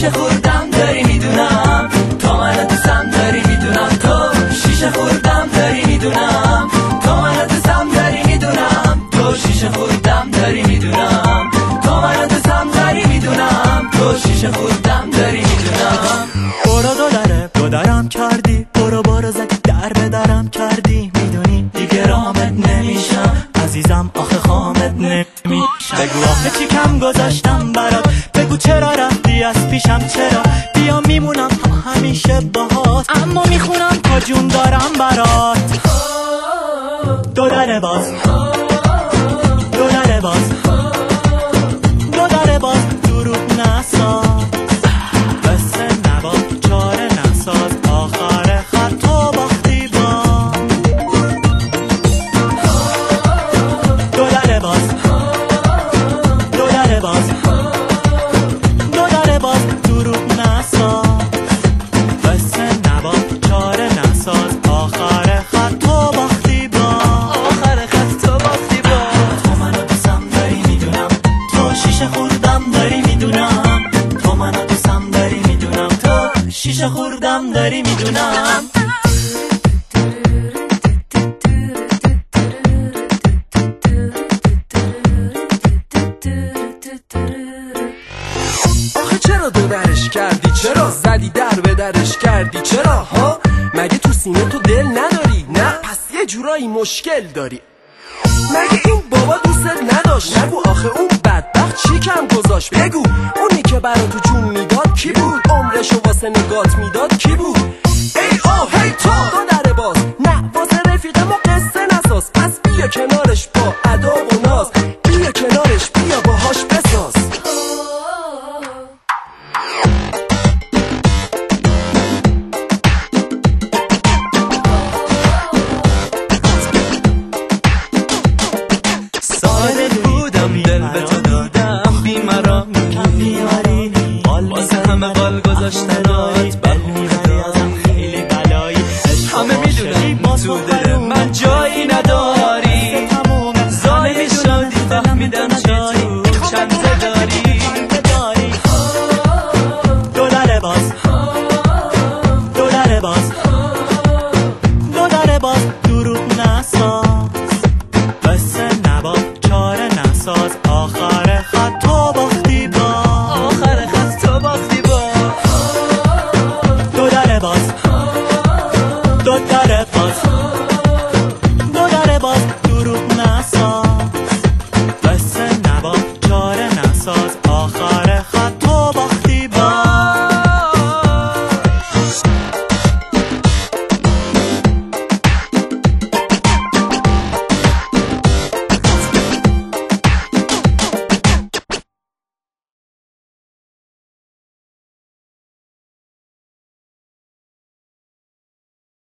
شیشه خوردم داری میدونم تو منو دوستم داری میدونم تو شیشه خوردم داری میدونم تو منو دوستم داری میدونم تو شیشه خوردم داری میدونم تو منو دوستم داری میدونم تو شیشه خوردم داری میدونم برو دو درم کردی برو زدی در به درم کردی میدونی دیگه رامت نمیشم عزیزم آخه خامت نمیشم بگو آخه چی کم گذاشتم برات بگو چرا رفتی از پیشم چرا بیا میمونم تا همیشه باهات اما میخونم تا جون دارم برات دو در باز دو در باز دو در باز دروغ نساز قصه نباز چاره نساز آخر خط تو باختی با دو در باز دو در باز دو در باز دروغ نساز قصه نباز چاره نساز آخر خط تو باختی با آخر خط تو باختی با تو منو دوستم داری میدونم تو شیشه خوردم داری میدونم تو منو دوستم داری میدونم تو شیشه خوردم داری میدونم آخه چرا دو درش کردی چرا زدی در به درش کردی چرا ها مگه تو سینه تو دل نداری نه پس یه جورایی مشکل داری مگه این بابا دوستت نداشت نگو آخه اون بدبخت چی کم گذاشت بگو اونی که برا تو جون میداد کی بود عمرشو واسه نگات میداد کی بود ای آه هی تو دو در باز نه واسه رفیق ما قصه نساز پس بیا کنارش با ادا و ناز بیا کنارش بیا باهاش بساز ساده بودم دل به تو دادم بیمارم بیماری واسه همه قال گذاشتنات بهونه دادم خیلی بلایی همه میدونم تو دل من جایی نداری ظالمی شدی فهمیدم چه